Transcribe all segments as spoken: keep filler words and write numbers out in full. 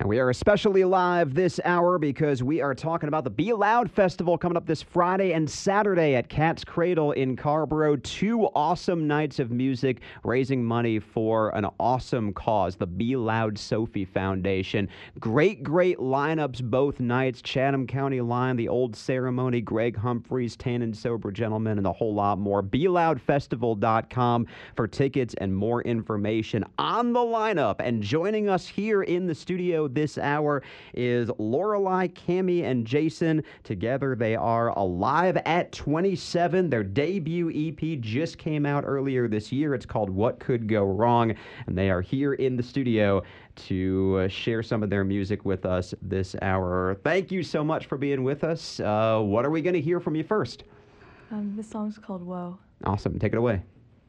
We are especially live this hour because we are talking about the Be Loud Festival coming up this Friday and Saturday at Cat's Cradle in Carrboro. Two awesome nights of music raising money for an awesome cause, the Be Loud Sophie Foundation. Great, great lineups both nights. Chatham County Line, The Old Ceremony, Greg Humphreys, Tan and Sober Gentlemen, and a whole lot more. be loud festival dot com for tickets and more information on the lineup. And joining us here in the studio this hour is Lorelei, Cammie, and Jason. Together they are Alive at twenty-seven. Their debut E P just came out earlier this year. It's called What Could Go Wrong, and they are here in the studio to uh, share some of their music with us this hour. Thank you so much for being with us. Uh, what are we going to hear from you first? Um, this song's called Whoa. Awesome. Take it away.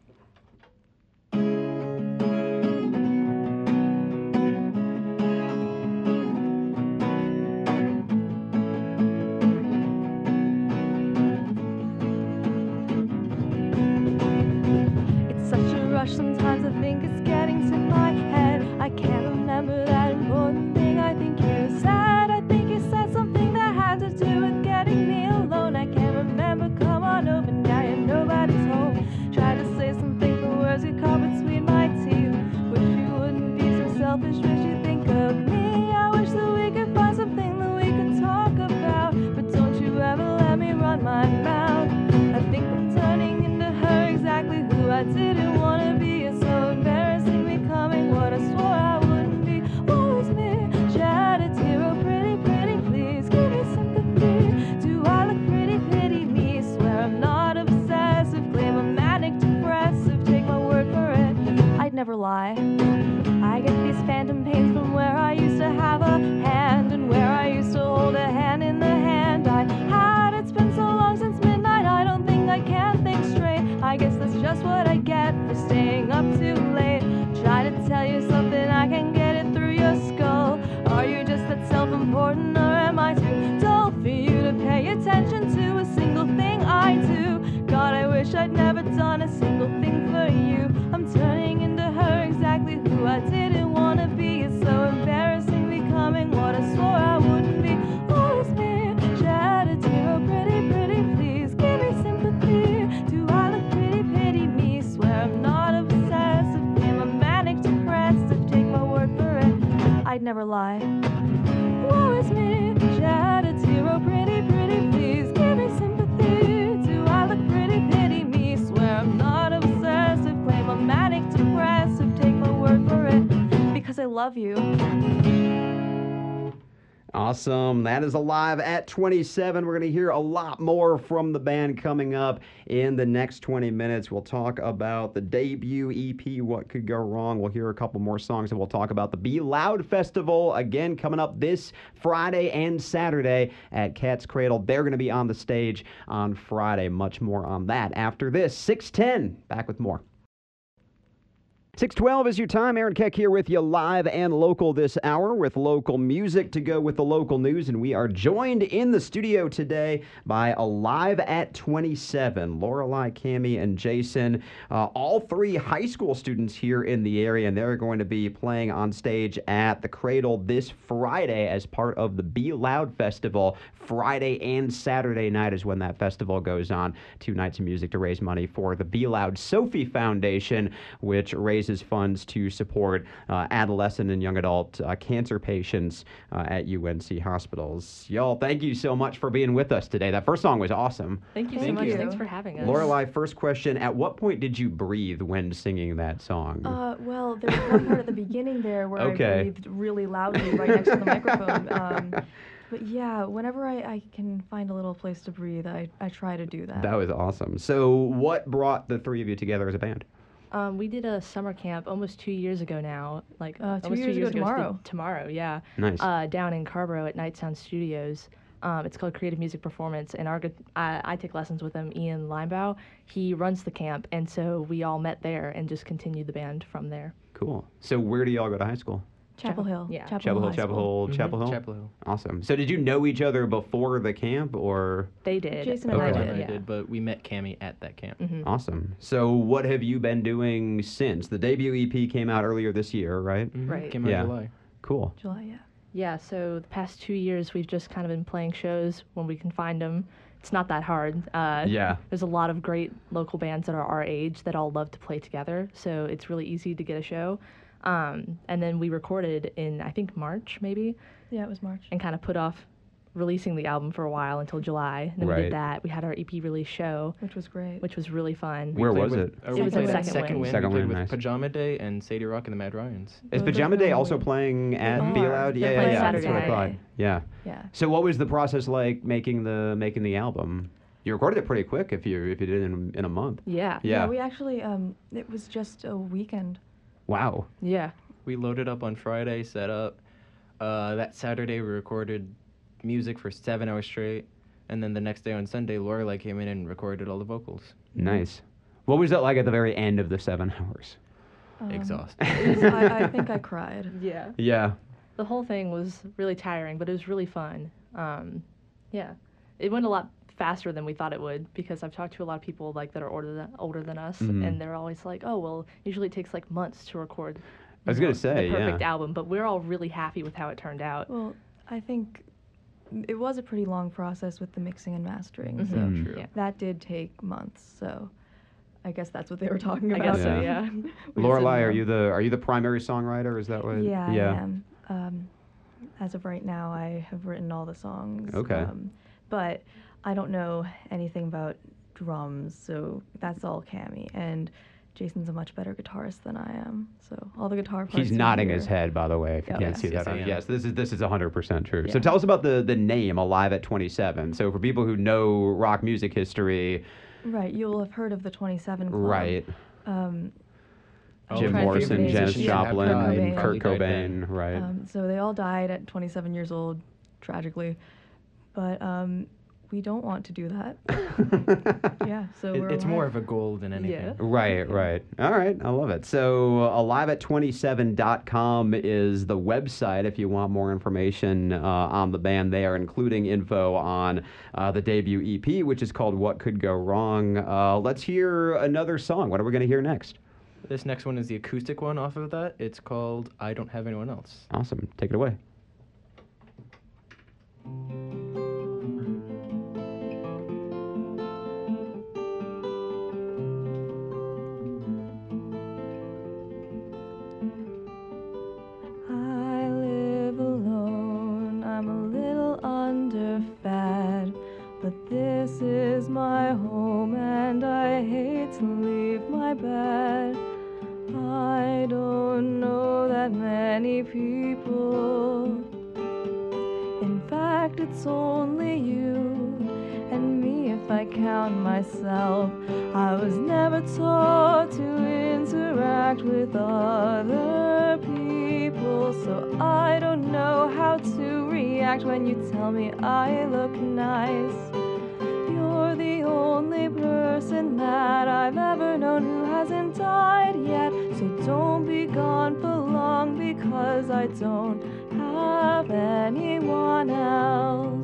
Sometimes I think it's getting to my head. I can't remember that important thing I think you said. I think you said something that had to do with getting me alone. I can't remember, come on over now, you're nobody's home. Try to say something, the words you caught between my teeth. Wish you wouldn't be so selfish, wish you think of me. I wish that we could find something that we could talk about, but don't you ever let me run my mouth. I think I'm turning into her, exactly who I didn't want to be. It's so embarrassing becoming what I swore I wouldn't be. Woe is me, shed a tear, oh pretty, pretty, please give me sympathy. Do I look pretty, pity me? Swear I'm not obsessive, claim I'm manic depressive, take my word for it, I'd never lie. I get these phantom pains from where I used to have a hand, and where I used to hold a hand in the hand I had. It's been so long since midnight, I don't think I can think straight. I guess that's just what I get for staying up too late. Try to tell you something, I can get it through your skull. Are you just that self-important, or am I too dull for you to pay attention to a single thing I do? God, I wish I'd never done a single thing for you. I'm turning into her, exactly who I didn't want to be. It's so embarrassing becoming what I swore I wouldn't be. Oh, it's me, shed a tear, oh pretty, pretty, please give me sympathy. Do I look pretty, pity me? Swear I'm not obsessive, claim I'm manic depressive, take my word for it, I'd never lie. Woe is me, shed a tear, oh pretty, pretty, please give me sympathy. Do I look pretty, pity me? Swear I'm not obsessive, claim I'm manic depressive, take my word for it, because I love you. Awesome. That is Alive at twenty-seven. We're going to hear a lot more from the band coming up in the next twenty minutes. We'll talk about the debut E P, What Could Go Wrong. We'll hear a couple more songs, and we'll talk about the Be Loud Festival, again, coming up this Friday and Saturday at Cat's Cradle. They're going to be on the stage on Friday. Much more on that after this. six ten. Back with more. six twelve is your time. Aaron Keck here with you live and local this hour with local music to go with the local news. And we are joined in the studio today by Alive at twenty-seven. Lorelei, Cammie, and Jason, uh, all three high school students here in the area. And they're going to be playing on stage at the Cradle this Friday as part of the Be Loud Festival. Friday and Saturday night is when that festival goes on. Two nights of music to raise money for the Be Loud Sophie Foundation, which raises funds to support uh, adolescent and young adult uh, cancer patients uh, at U N C hospitals. Y'all, thank you so much for being with us today. That first song was awesome. Thank you Thank so much. you. Thanks for having us. Lorelei, first question. At what point did you breathe when singing that song? Uh, well, there was one part at the beginning there where Okay. I breathed really loudly right next to the microphone. Um, but yeah, whenever I, I can find a little place to breathe, I, I try to do that. That was awesome. So what brought the three of you together as a band? Um, we did a summer camp almost two years ago now. Like Uh, two almost years ago it's the- tomorrow. Tomorrow, yeah. Nice. Uh, down in Carrboro at Night Sound Studios. Um, it's called Creative Music Performance, and our gu- I, I take lessons with him, Ian Linebaugh. He runs the camp, and so we all met there and just continued the band from there. Cool. So where do y'all go to high school? Chapel Hill. Yeah. Chapel, Chapel Hill, High Chapel School. Hill, Chapel Hill? Chapel Hill. Awesome. So did you know each other before the camp, or? They did. Jason and I Carla did, and I yeah. did, but we met Cammie at that camp. Mhm. Awesome. So what have you been doing since? The debut E P came out earlier this year, right? Mhm. Right. Came out Yeah. in July. Cool. July, yeah. Yeah, so the past two years we've just kind of been playing shows when we can find them. It's not that hard. Uh, Yeah. There's a lot of great local bands that are our age that all love to play together, so it's really easy to get a show. Um, and then we recorded in, I think, March maybe, Yeah, it was March. and kind of put off releasing the album for a while until July. And then we Right. did that. We had our E P release show, Which was great. which was really fun. Where played was with, it? Uh, It we was played at at Second Second Wind. Wind. Second we played Wind, with nice. Pajama Day and Sadie Rock and the Mad Ryans. Is Those are Pajama Day really also good. playing at They Be are. Loud? They're Yeah, yeah, playing yeah. That's what I Saturday thought. night. Yeah. Yeah. So what was the process like making the making the album? You recorded it pretty quick if you if you did it in, in a month. Yeah. Yeah. we actually, um, it was just a weekend. Wow. Yeah. We loaded up on Friday, set up. Uh, that Saturday we recorded music for seven hours straight, and then the next day on Sunday, Lorelai came in and recorded all the vocals. Nice. What was it like at the very end of the seven hours? Um, Exhausted. it was- I, I think I cried. Yeah. Yeah. The whole thing was really tiring, but it was really fun. Um, yeah. It went a lot faster than we thought it would because I've talked to a lot of people like that are older than, older than us, Mhm. and they're always like, "Oh, well, usually it takes like months to record." I was you gonna know, say, the perfect yeah. album, but we're all really happy with how it turned out. Well, I think it was a pretty long process with the mixing and mastering, Mhm. so Mm. True. Yeah. that did take months. So I guess that's what they were talking I about. guess so, yeah. We just Lorelai, didn't are know. you the are you the primary songwriter? Is that what? Yeah, I am. Um, as of right now, I have written all the songs. Okay. Um, but I don't know anything about drums, so that's all Cammy. And Jason's a much better guitarist than I am, so all the guitar parts. He's you nodding hear- his head, by the way, if you Yeah. can't Yes, see yes, that. I on- am. Yes, this is this is one hundred percent true. So Yeah. tell us about the the name Alive at twenty-seven. So for people who know rock music history, Right, you will have heard of the twenty-seven Club. right? Um, Oh, Jim trying to Morrison, think of Janis musicians that have Joplin, died, and probably Kurt died Cobain, then. right? um, so they all died at twenty-seven years old, tragically. But um, we don't want to do that. Yeah, so It- we're it's more alive. of a goal than anything. Yeah. Right, right. All right, I love it. So, alive at twenty-seven dot com is the website if you want more information uh, on the band there, including info on uh, the debut E P, which is called What Could Go Wrong. Uh, let's hear another song. What are we going to hear next? This next one is the acoustic one off of that. It's called I Don't Have Anyone Else. Awesome. Take it away. I live alone, I'm a little underfed, but this is my home and I hate to leave my bed. I don't know that many people, in fact it's only you and me if I count myself. I was never taught to interact with other people, so I don't know how to react when you tell me I look nice. You're the only person that I've ever known who hasn't died yet, so don't be gone for long because I don't have anyone else.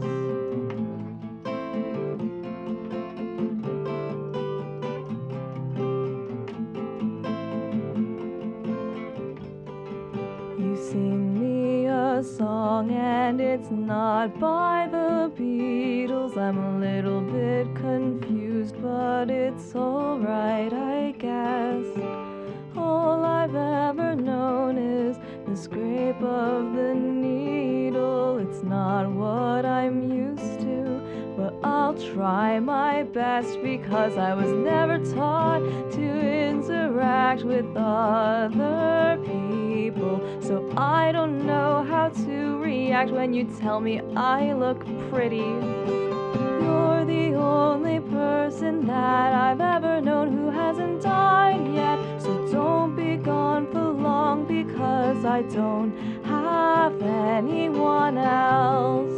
You sing me a song and it's not by the Beatles. I'm a little bit confused, but it's alright, I guess. All I've ever known is the scrape of the needle. It's not what I'm used to, but I'll try my best because I was never taught to interact with other people. So I don't know how to react when you tell me I look pretty. You're the only person that I've ever known who hasn't died yet, so don't be gone for long because I don't have anyone else.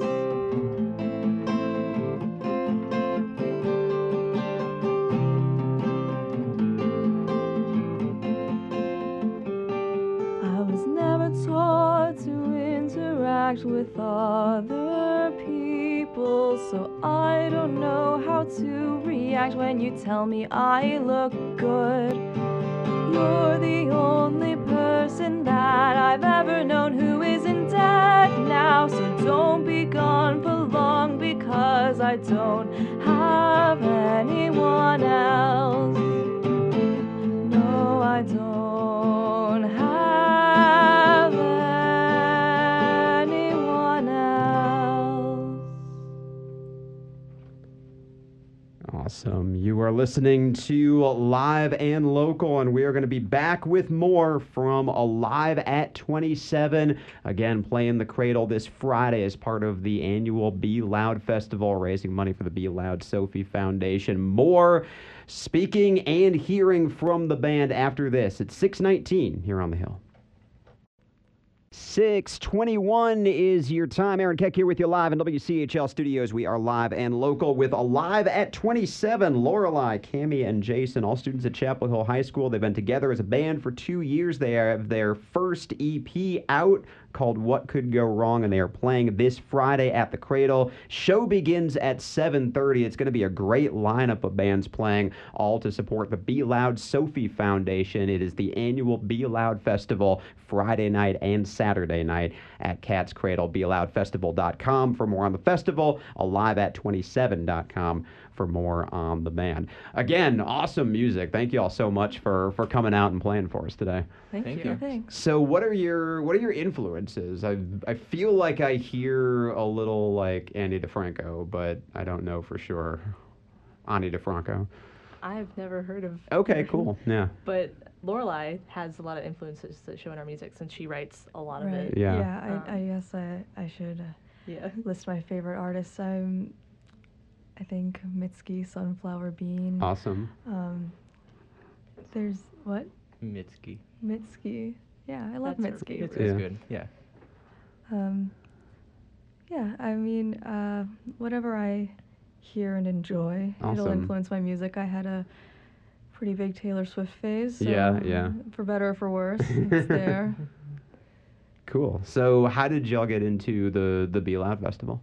I was never taught to interact with other people, so I don't know how to react when you tell me I look good. You're the only person that I've ever known who isn't dead now. I don't have anyone else. No, I don't have anyone else. Awesome. You are listening to Live and Local, and we are going to be back with more from Alive at twenty-seven. Again, playing the Cradle this Friday as part of the annual Be Loud Festival, raising money for the Be Loud Sophie Foundation. More speaking and hearing from the band after this at six nineteen here on the Hill. six twenty-one is your time. Aaron Keck here with you live in W C H L Studios. We are live and local with Alive at twenty-seven. Lorelei, Cammie, and Jason, all students at Chapel Hill High School. They've been together as a band for two years. They have their first E P out called What Could Go Wrong, and they are playing this Friday at the Cradle. Show begins at seven thirty. It's going to be a great lineup of bands playing, all to support the Be Loud Sophie Foundation. It is the annual Be Loud Festival, Friday night and Saturday night at Cat's Cradle. Be Loud Festival dot com for more on the festival, alive at twenty-seven dot com for more on the band. Again, awesome music. Thank you all so much for, for coming out and playing for us today. Thank, Thank you. you. Thanks. So what are your what are your influences? I I feel like I hear a little like Andy DeFranco, but I don't know for sure. Ani DeFranco. I've never heard of. Okay, cool. Yeah. But Lorelei has a lot of influences that show in our music since she writes a lot of Right. it. Yeah. Yeah, I, I Um, guess I, I should uh, Yeah. list my favorite artists. I'm, I think Mitski, Sunflower Bean. Awesome. Um, there's what? Mitski. Mitski. Yeah, I love That's her Mitski. favorite. Mitski's Yeah. good. Yeah. Um, yeah, I mean, uh, whatever I hear and enjoy, it'll Awesome. influence my music. I had a pretty big Taylor Swift phase. So Yeah, yeah. For better or for worse, it's there. Cool. So how did y'all get into the the Be Loud Festival?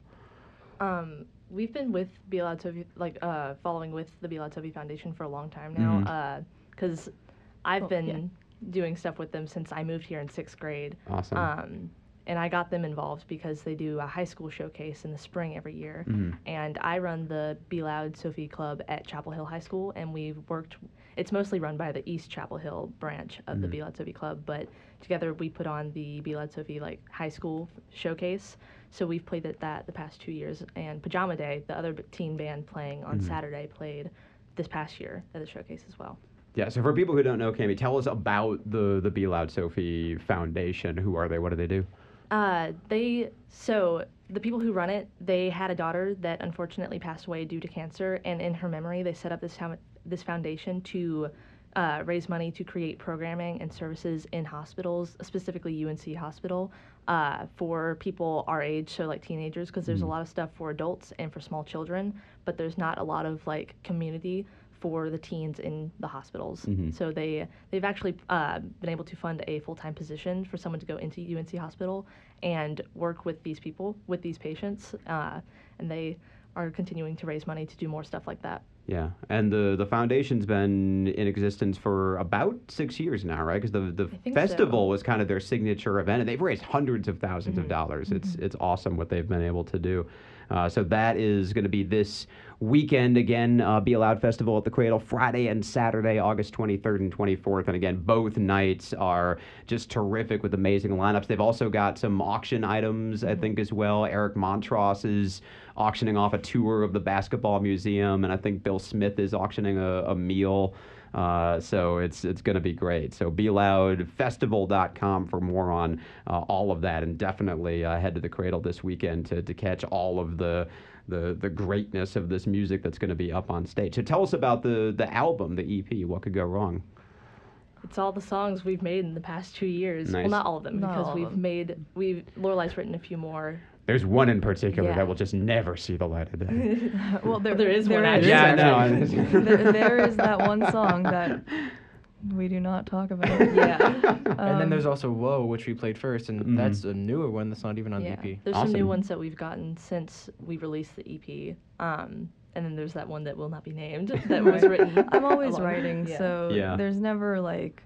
Um, we've been with Be Loud Sophie, like uh, following with the Be Loud Sophie Foundation for a long time now. Because I've Oh, been yeah. doing stuff with them since I moved here in sixth grade. Awesome. Um, and I got them involved because they do a high school showcase in the spring every year. Mhm. And I run the Be Loud Sophie Club at Chapel Hill High School, and we've worked. It's mostly run by the East Chapel Hill branch of the Mhm. Be Loud Sophie Club, but together we put on the Be Loud Sophie like high school showcase. So we've played at that the past two years, and Pajama Day, the other b- teen band playing on Mhm. Saturday, played this past year at the showcase as well. Yeah, so for people who don't know, Cammie, tell us about the the Be Loud Sophie Foundation. Who are they? What do they do? Uh, they so the people who run it, they had a daughter that unfortunately passed away due to cancer, and in her memory, they set up this fou- this foundation to uh, raise money to create programming and services in hospitals, specifically U N C Hospital, uh, for people our age, so like teenagers, because there's Mhm. a lot of stuff for adults and for small children, but there's not a lot of like community for the teens in the hospitals. Mhm. So they they've actually uh, been able to fund a full time position for someone to go into U N C Hospital and work with these people, with these patients, uh, and they are continuing to raise money to do more stuff like that. Yeah, and the the foundation's been in existence for about six years now, right? Because the the I think festival so. was kind of their signature event, and they've raised hundreds of 1000s of Mhm. dollars. It's it's awesome what they've been able to do. Uh, so that is going to be this weekend again. Uh, Be Loud Festival at the Cradle, Friday and Saturday, August twenty-third and twenty-fourth. And again, both nights are just terrific with amazing lineups. They've also got some auction items, I think, as well. Eric Montross is auctioning off a tour of the basketball museum, and I think Bill Smith is auctioning a, a meal. Uh, so it's it's going to be great. So be loud festival dot com for more on uh, all of that, and definitely uh, head to the Cradle this weekend to, to catch all of the, the the greatness of this music that's going to be up on stage. So tell us about the the album, the E P. What could go wrong? It's all the songs we've made in the past two years. Nice. Well, not all of them, Not because all of we've them. made we've Lorelei's written a few more. There's one in particular Yeah. that will just never see the light of day. well, there, There is there one, is- yeah, actually. I know. there, there is that one song that we do not talk about. Yeah. and then Um, there's also Whoa, which we played first, and Mhm. that's a newer one that's not even on Yeah. the E P. There's some Awesome. new ones that we've gotten since we released the E P. Um, and then there's that one that will not be named that was Right. written. I'm always along- writing, yeah. so Yeah. there's never like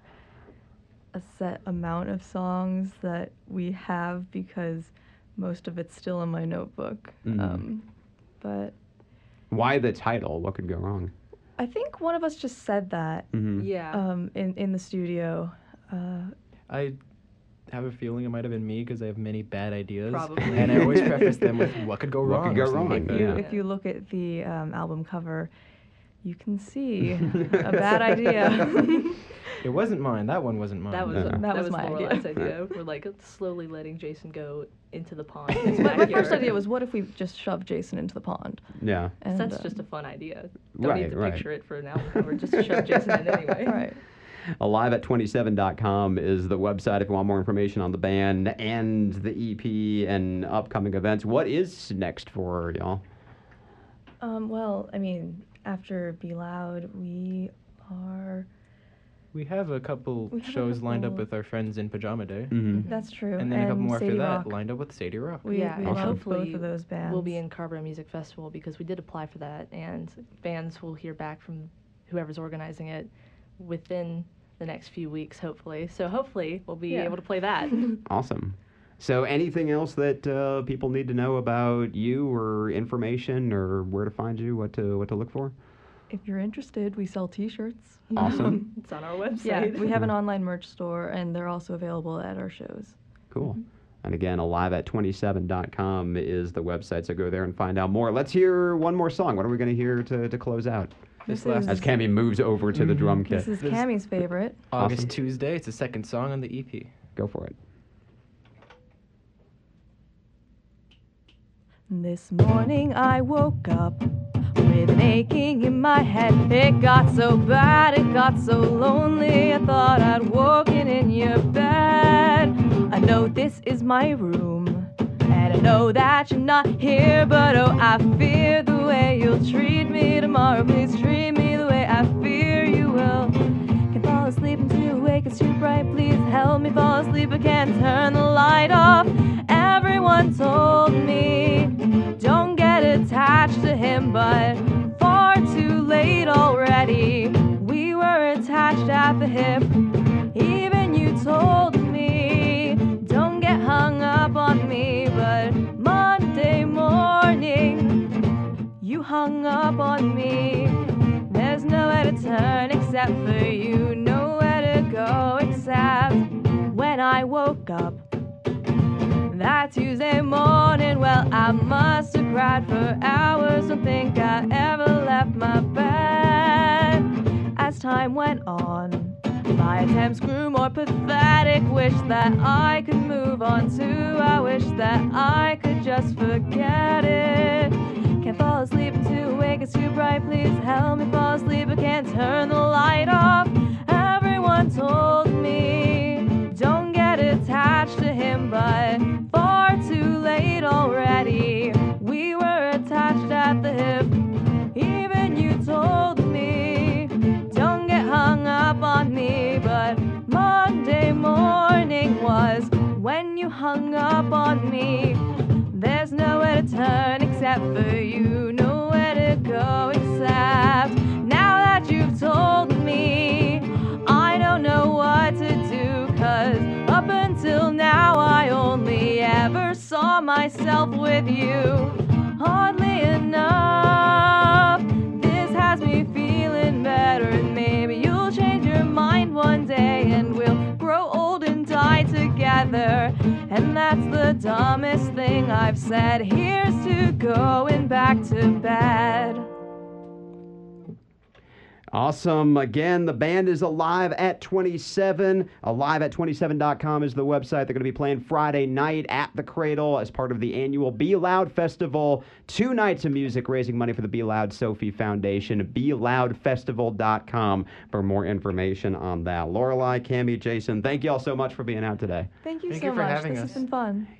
a set amount of songs that we have because most of it's still in my notebook. Mhm. Um, but Why the title? What could go wrong? I think one of us just said that Mm-hmm. Yeah. um, in in the studio. Uh, I have a feeling it might have been me because I have many bad ideas. Probably. And I always preface them with what could go What wrong. could go or something wrong, like that. yeah. If you look at the um, album cover, you can see a bad idea. It wasn't mine. That one wasn't mine. That was Yeah. That was my Lorelai's idea. idea. We're like slowly letting Jason go into the pond. my, my first idea was, what if we just shoved Jason into the pond? Yeah. And, That's uh, just a fun idea. Don't Right, need to right. picture it for an album cover. Just shove Jason in anyway. right. alive at twenty-seven dot com is the website if you want more information on the band and the E P and upcoming events. What is next for y'all? Um, well, I mean, after Be Loud, we are. We have a couple We have a shows lined up couple- with our friends in Pajama Day. Mm-hmm. That's true. And then a couple more Sadie after that Rock. lined up with Sadie Rock. We, Yeah, we and love hopefully both of those bands. We'll be in Carrboro Music Festival because we did apply for that, and bands will hear back from whoever's organizing it within the next few weeks, hopefully. So hopefully we'll be Yeah. able to play that. Awesome. So anything else that uh, people need to know about you or information or where to find you, what to what to look for? If you're interested, we sell T-shirts. Awesome. It's on our website. Yeah, we have an online merch store, and they're also available at our shows. Cool. And again, alive at twenty-seven dot com is the website, so go there and find out more. Let's hear one more song. What are we going to hear to, to close out? This This last is- As Cammy moves over to the drum kit. This is This- Cammy's favorite. August Awesome. Tuesday. It's the second song on the E P. Go for it. This morning I woke up with an aching in my head. It got so bad, it got so lonely. I thought I'd woken in your bed. I know this is my room, and I know that you're not here, but oh, I fear the way you'll treat me tomorrow. Please treat me the way I fear you will. Can't fall asleep until awake, it's too bright. Please help me fall asleep, I can't turn the light off. Everyone told me don't get attached to him, but far too late already. We were attached at the hip. Even you told me don't get hung up on me, but Monday morning you hung up on me. There's nowhere to turn except for you, nowhere to go except when I woke up that Tuesday morning. Well, I must have cried for hours, don't think I ever left my bed. As time went on, my attempts grew more pathetic. Wish that I could move on too, I wish that I could just forget it. Can't fall asleep until awake, it's too bright. Please help me fall asleep, I can't turn the light off. Everyone told me don't get attached to him, but far too late already. We were attached at the hip. Even you told me don't get hung up on me, but Monday morning was when you hung up on me. There's nowhere to turn except for you, nowhere to go except now that you've told me. I don't know what to do, 'cause up until now I only ever saw myself with you. Oddly enough, this has me feeling better, and maybe you'll change your mind one day and we'll grow old and die together. And that's the dumbest thing I've said. Here's to going back to bed. Awesome. Again, the band is Alive at twenty-seven. alive at twenty-seven dot com is the website. They're going to be playing Friday night at the Cradle as part of the annual Be Loud Festival. Two nights of music raising money for the Be Loud Sophie Foundation. be loud festival dot com for more information on that. Lorelai, Cammy, Jason, thank you all so much for being out today. Thank you Thank so you for much. having This us. has been fun.